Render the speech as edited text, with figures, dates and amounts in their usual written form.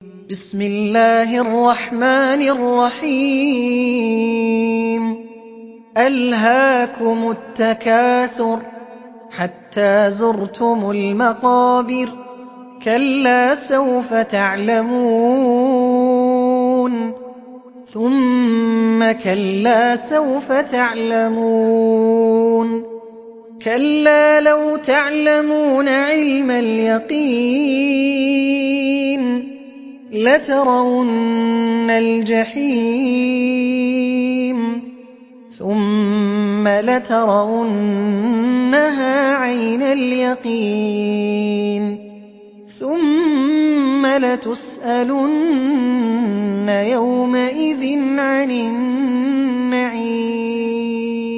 بسم الله الرحمن الرحيم ألهاكم التكاثر حتى زرتم المقابر كلا سوف تعلمون ثم كلا سوف تعلمون كلا لو تعلمون علم اليقين لترون الجحيم ثم لترونها عين اليقين ثم لتسألن يومئذ عن النعيم